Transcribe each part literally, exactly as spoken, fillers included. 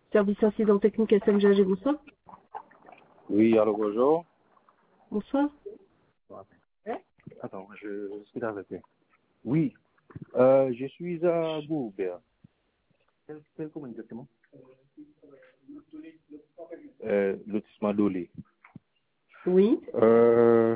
Service incident technique S M G A G, bonsoir. Oui, alors bonjour. Bonsoir. Attends, je suis avec lui. Oui, euh, je suis à Goubert. Quel, quel commune exactement? Euh, lotissement Dolé. Oui. Euh,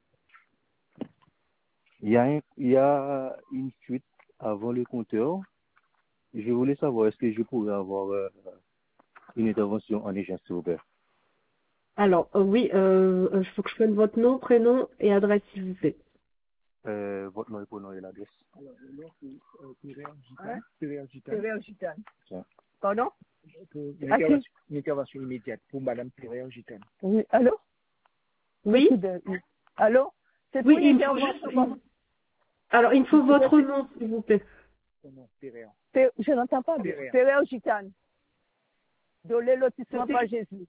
Il y, a un- il y a une fuite avant le compteur. Je voulais savoir, est-ce que je pourrais avoir euh, une intervention en urgence, s'il vous plaît? Alors, euh, oui, euh, il faut que je prenne votre nom, prénom et adresse, s'il vous plaît. Euh, votre nom et prénom et l'adresse. Alors, le nom, c'est euh, Péréa Gitane. Hein? Péréa Gitane. Péréa Gitane. Tiens. Pardon? Pour une À qui? intervention, une intervention immédiate pour Madame Péréa Gitane. Oui, allô? Oui. C'est qui de- oui. Allô? C'est Oui, pour une il me faut intervention juste... comme- Alors, il me faut C'est votre possible. nom, s'il vous plaît. Son nom, Péréa. Pé- Je n'entends pas bien. Péréa. Péréa Gitane. Dolé lotissement C'était- par Jésus.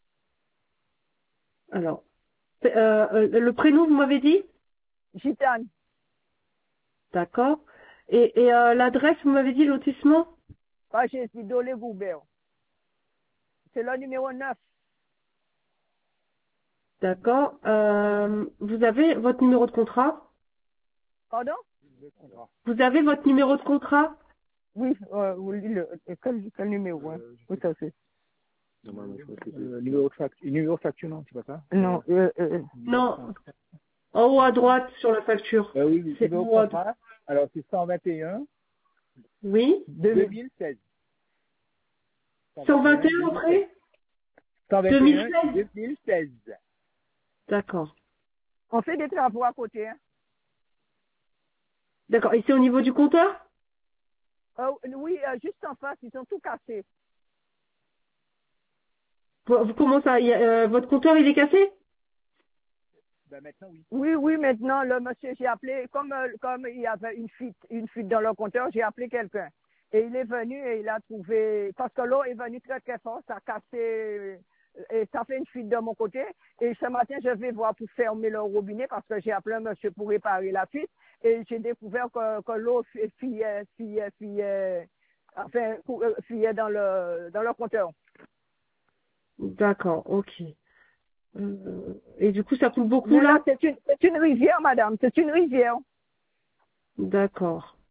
Alors, c'est, euh, euh, le prénom, vous m'avez dit? Gitane. D'accord. Et, et euh, l'adresse, vous m'avez dit, lotissement? Par Jésus, Dolé Goubert. C'est le numéro neuf. D'accord. Euh, vous avez votre numéro de contrat? Pardon? Le contrat. Vous avez votre numéro de contrat? Oui, euh, oui, le, euh, quel, quel numéro? Hein? Euh, je Oui, sais ça c'est. Normalement, je pense que c'est- Euh, numéro de facture, numéro de facture, non, c'est pas ça? Non, euh, euh, Non. En haut à droite, sur la facture. Euh, oui, oui, C'est numéro de en haut à droite. contrat. Alors, c'est cent vingt et un Oui. deux mille. deux mille seize. cent vingt et un après? cent vingt deux et mille un seize. deux mille seize. D'accord. On fait des travaux à côté. Hein? D'accord. Et c'est au niveau du compteur? Euh, oui, euh, juste en face, ils sont tout cassés. Vous, vous- comment ça? il y a, euh, votre compteur, il est cassé? Ben, maintenant, oui. Oui, oui, maintenant, le monsieur, j'ai appelé, comme, euh, comme il y avait une fuite, une fuite dans le compteur, j'ai appelé quelqu'un. Et il est venu et il a trouvé, parce que l'eau est venue très très fort, ça a cassé, et ça fait une fuite de mon côté. Et ce matin, je vais voir pour fermer le robinet parce que j'ai appelé un monsieur pour réparer la fuite. Et j'ai découvert que, que l'eau fu- fuyait, fuyait, fuyait, enfin, cou- euh, fuyait dans le, dans le compteur. D'accord. Ok. Euh, et du coup, ça coule beaucoup Mais là, là? c'est une, c'est une rivière, madame, c'est une rivière. D'accord.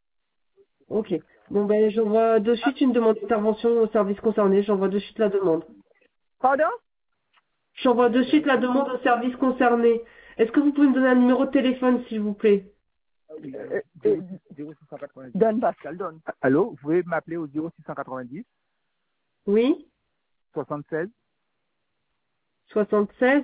Ok. Bon ben, j'envoie de suite une demande d'intervention au service concerné. J'envoie de suite la demande. Pardon? J'envoie de suite la demande au service concerné. Est-ce que vous pouvez me donner un numéro de téléphone, s'il vous plaît? Oui, Euh, euh, euh, zéro six cent quatre-vingt-dix. Donne, Pascal, donne. Allô, vous pouvez m'appeler au zéro six cent quatre-vingt-dix Oui. soixante-seize soixante-seize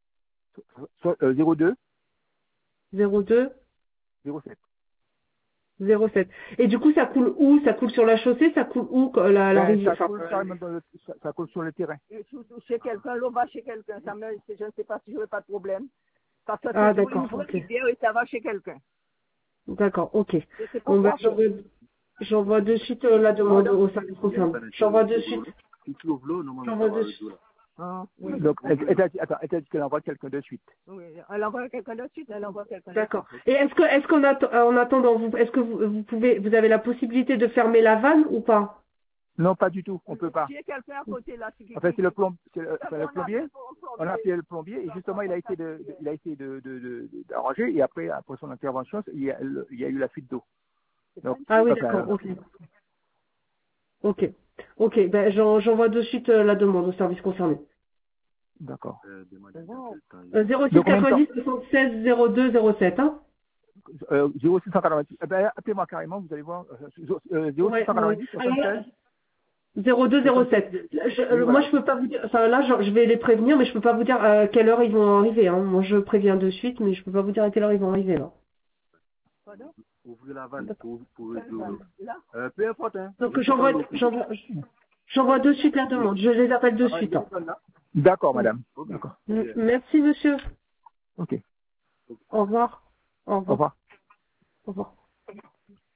so- euh, zéro deux zéro deux zéro sept. zéro sept. Et du coup, ça coule où? Ça coule sur la chaussée? Ça coule où, que- la, la Ben, rivière? ça, Enfin, coule carrément dans le, ça, ça coule sur le terrain. Et surtout chez quelqu'un, l'eau va chez quelqu'un. Ça me, je ne sais pas si j'aurai pas de problème. Parce que Ah, c'est une d'accord, vraie ok. rivière et ça va chez quelqu'un. D'accord, ok. Je sais pas Bon, ben, quoi faire. j'envoie, j'envoie de suite euh, la demande Pardon? au service concerné. J'envoie de suite. Si tu ouvres l'eau, normalement, J'envoie ça va de avec suite. l'eau, là. Ah, oui. Donc, elle, elle a dit, attends, elle a dit qu'elle envoie quelqu'un de suite. Oui. Elle envoie quelqu'un de suite, elle envoie quelqu'un de D'accord. Et est-ce que, est-ce qu'en atte- en attendant, vous, est-ce que vous, vous pouvez, vous avez la possibilité de fermer la vanne ou pas? Non, pas du tout, on peut pas. suite. J'ai quelqu'un à côté là. qui- Enfin, c'est le, plomb, c'est le, On c'est a le appelé plombier. pour un On a plombier. appelé le plombier et justement, il a essayé de, de- il a essayé de, de, de- de- d'arranger et après, après son intervention, il y a, le- il y a eu la fuite d'eau. Donc, Ah oui, enfin, d'accord, ok. Ok. Ok, ben, j'en, j'envoie de suite euh, la demande au service concerné. d'accord. Euh, demandez dans quel temps il- Euh, zéro six De combien de temps? quatre-vingt-dix soixante-seize zéro deux zéro sept, hein? Euh, zéro six cent quatre-vingt-dix. Eh ben, appelez-moi carrément, vous allez voir. Euh, euh, Ouais, ouais. zéro six cent quatre-vingt-dix soixante-seize. zéro deux zéro sept. Je, euh, Oui, moi, voilà. je peux pas vous dire, enfin là, je, je vais les prévenir, mais je peux pas vous dire à quelle heure ils vont arriver, hein. Moi, je préviens de suite, mais je peux pas vous dire à quelle heure ils vont arriver, là. Pardon? Ouvrir la vanne D'accord. pour, pour réduire l'eau. Là? Euh, peu importe, hein. Donc, Juste j'envoie, prendre l'eau. j'envoie, j'envoie de suite la demande. Je les appelle de Ah, suite, hein. juste là. D'accord, madame. D'accord. M- Merci, monsieur. Ok. Au revoir. Au Au revoir. revoir. Au revoir.